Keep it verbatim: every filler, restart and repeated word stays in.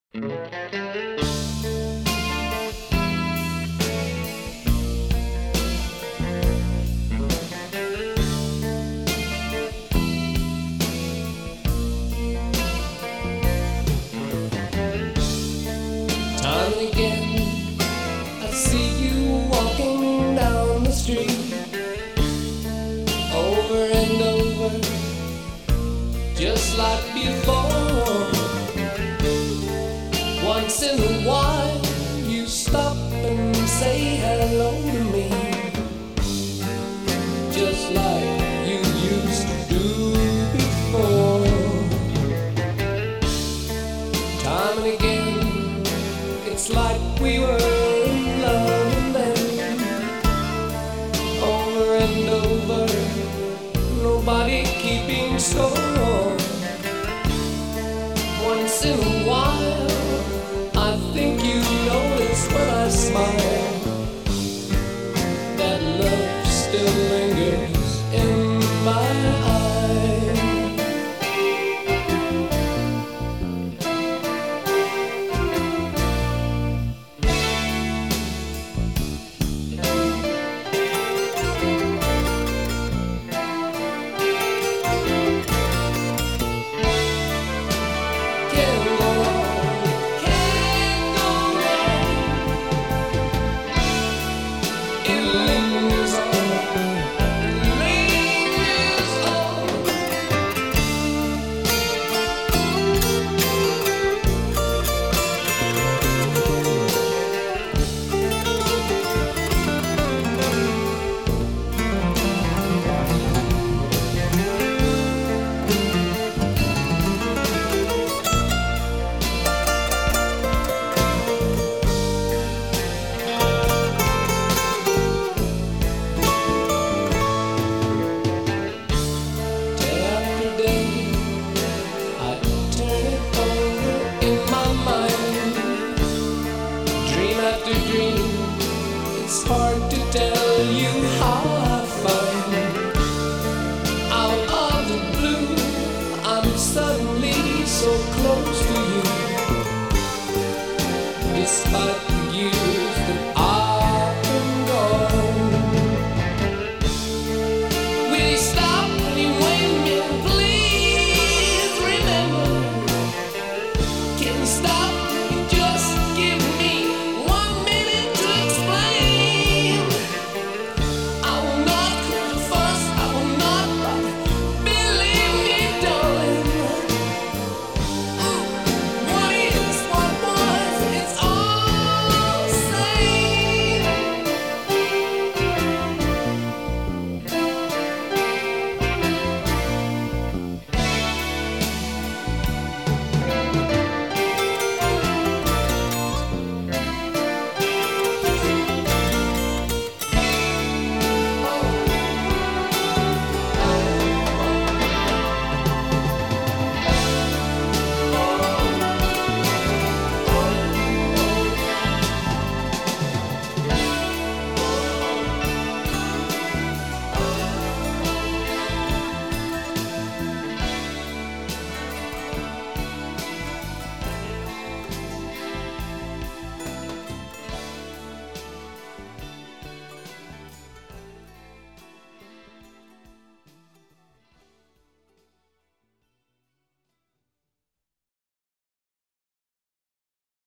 Time and again, I see you walking down the street, over and over, just like before. Once in a while, you stop and say hello to me, just like you used to do before. Time and again, it's like we were in love and then, over and over, nobody keeping score. Once in a while, I think you notice when I smile that love still lingers in my eyes. It's hard to tell you how I find out of the blue I'm suddenly so close to you, despite the years that I've been gone. Will you stop and you wait a minute, please remember, can you stop?